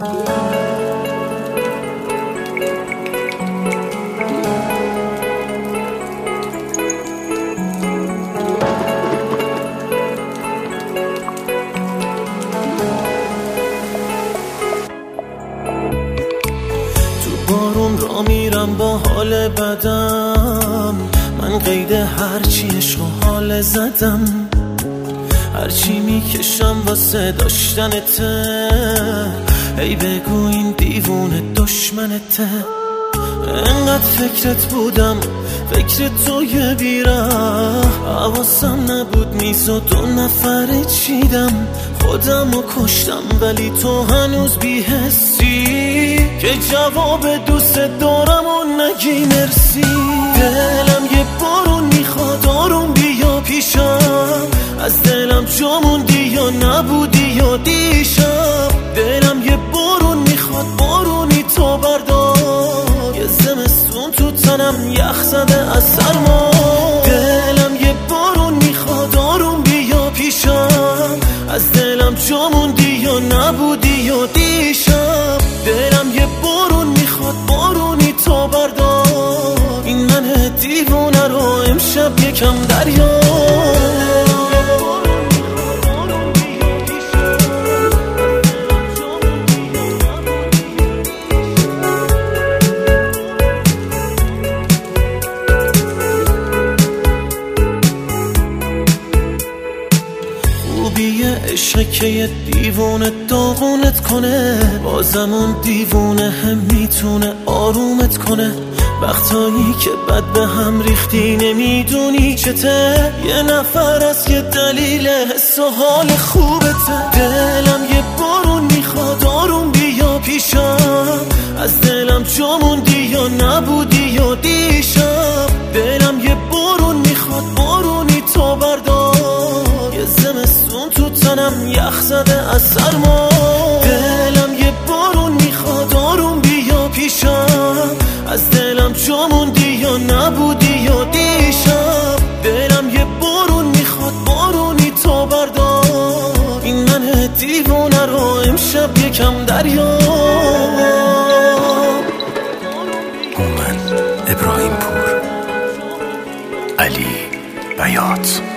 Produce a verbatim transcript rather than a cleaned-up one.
بارون را میرم با حال بدم، من قید هرچی عشق و حال زدم، هرچی میکشم واسه داشتنته، ای بگو این دیوونه دشمنته. انقدر فکرت بودم، فکر توی بیره، حواسم نبود میزد و نفره چیدم، خودم رو کشتم ولی تو هنوز بی‌حسی که جواب دوست دارم و نگی مرسی. دلم یه بارون میخواد آروم بیا پیشم، از دلم جا موندی یا نبودی یا دیشب. دلم یه بارون میخواد بارونی تو بردار، یه زمستون تو تنم یخ زده از سرما. دلم یه بارون میخواد آروم بیا پیشم، از دلم جا موندی یا نبودی یا دیشب. دلم یه بارون میخواد بارونی تو بردار، این من دیوونه رو امشب یکم دریا. خوبیه عشق که یه دیوونه داغونت کنه، بازم اون دیوونه هم میتونه آرومت کنه. وقتایی که بد به هم ریختی نمیدونی چته، یه نفر از یه دلیل حس و حال خوبته. دلم یه بارون میخواد آروم بیا پیشم، از دلم جا موندی یا نبودی یا دیشب. دلم یه بارون میخواد بارونی تو بردار، یه زمستون تو تنم یخ زده از سرما. دلم یه بارون میخواد آروم بیا پیشم، از دلم جا موندی یا نبودی یا دیشب. دلم یه بارون میخواد بارونی تو بردار، این من دیوونه رو امشب یکم دریا. هومن ابراهیم پور، علی بیات.